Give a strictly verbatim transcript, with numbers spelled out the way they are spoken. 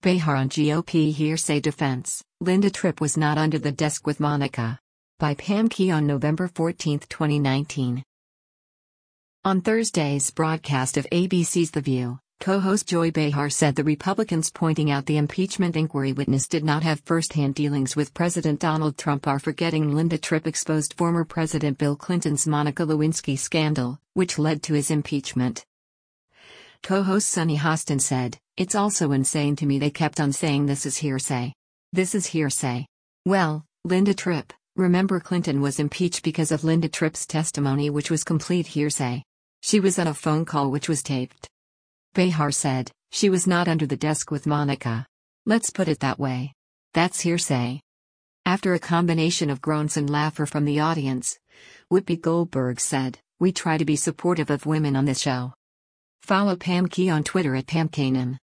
Behar on G O P hearsay defense. Linda Tripp was not under the desk with Monica. By Pam Key on November fourteenth, twenty nineteen. On Thursday's broadcast of A B C's The View, co-host Joy Behar said the Republicans pointing out the impeachment inquiry witness did not have first-hand dealings with President Donald Trump are forgetting Linda Tripp exposed former President Bill Clinton's Monica Lewinsky scandal, which led to his impeachment. Co-host Sunny Hostin said, "It's also insane to me they kept on saying this is hearsay. This is hearsay. Well, Linda Tripp, remember Clinton was impeached because of Linda Tripp's testimony, which was complete hearsay. She was on a phone call which was taped." Behar said, "She was not under the desk with Monica. Let's put it that way. That's hearsay." After a combination of groans and laughter from the audience, Whoopi Goldberg said, "We try to be supportive of women on this show." Follow Pam Key on Twitter at Pam Kanan.